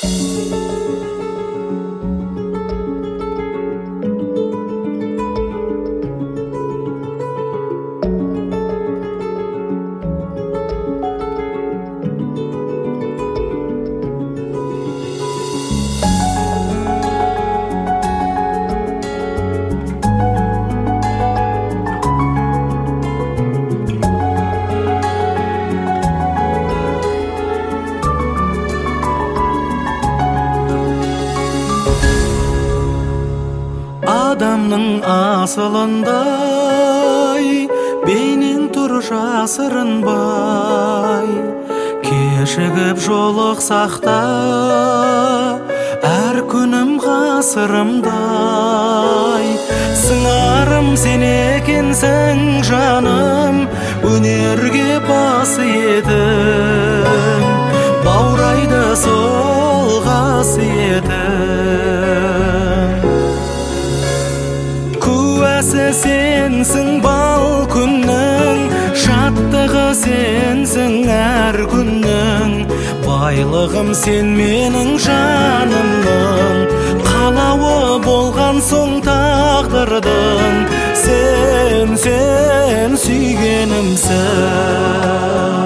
Адамның асылындай бейнең тұр жасырынбай, кешігіп жолықсақ та әр күнім ғасырымдай. Сыңарым сен екенсің жаным, өнерге бас етім, баурайды сол қасиетім. Куәсі сенсің бал күннің, шаттығы сенсің әр күннің. Байлығым сен менің жанымның, қалауы болған соң тағдырдың. Сен сүйгенімсің.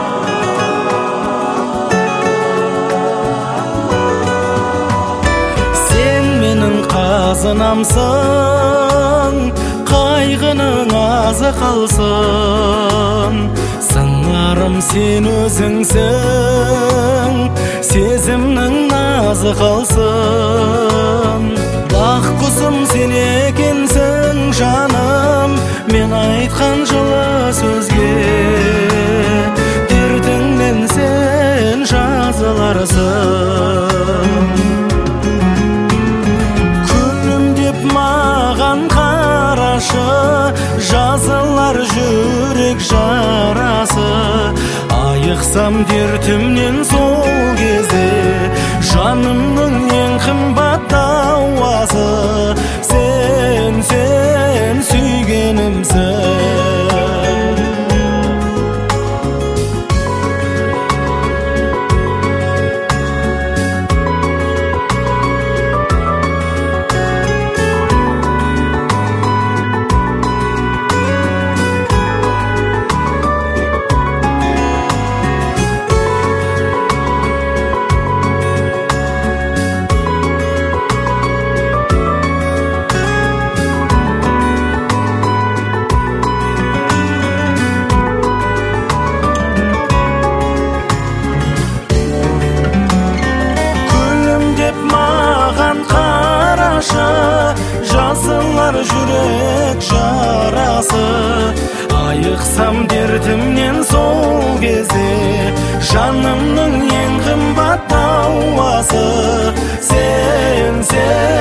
Сен менің қазынамсың, қайғының азы қалсын. Сыңарым сен өзіңсің, сезімнің назы қалсын. Бақ құсым сен екенсің жаным, мен айтқан жылы сөзге дертіңнен сен жазыларсың. Күнім деп маған қарашы, жазылар жүрек жарасы. Айықсам дертімнен сол кезде, жанымның ең қымбат дауасы. Сен сүйгенімсің. Жазылар жүрек жарасы. Айықсам дертімнен сол кезде, жанымның ең қымбат дауасы. Сен